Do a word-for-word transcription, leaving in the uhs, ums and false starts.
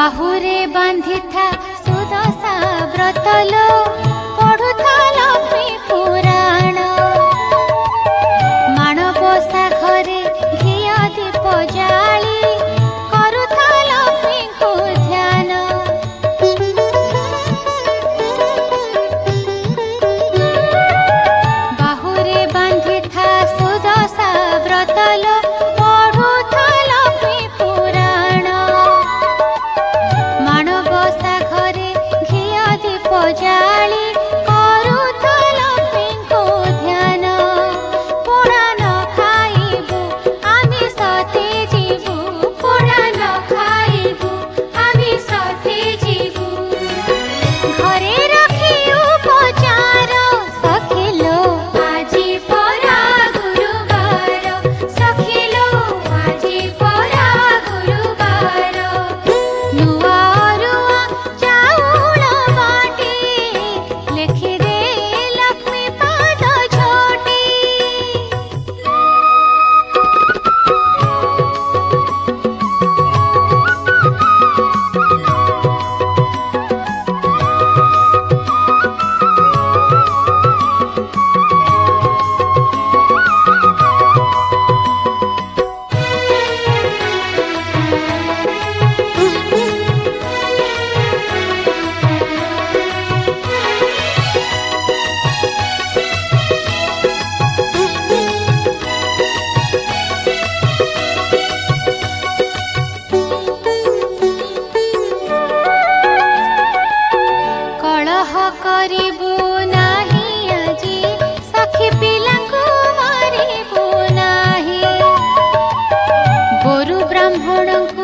बाहुरे बांधी था सुदशा व्रतलो पढ़ुथा लक्ष्मी पुराण माणबसा घरे घिया दीप जाली करुथा लक्ष्मी को ध्यान बाहुरे बांधी था सुदशा व्रतलो पढ़ुथा लक्ष्मी पुराण माणबसा घरे घिया दीप जाली करुथा लक्ष्मी को ध्यान पोड़ा न खाइबु आमी सते जीवु पोड़ा न खाइबु आमी सते जीवु घरे रखी उपचार सखिलो आजी परा गुरुवार सखिलो आजी परा गुरुवार नुआ अरुआ चाउल बाटी लेखि दे लक्ष्मी पाद छोटी कलह करिबु नाही आजी सखी पिलांकु मारिबु नाही गोरु ब्राह्मणंकु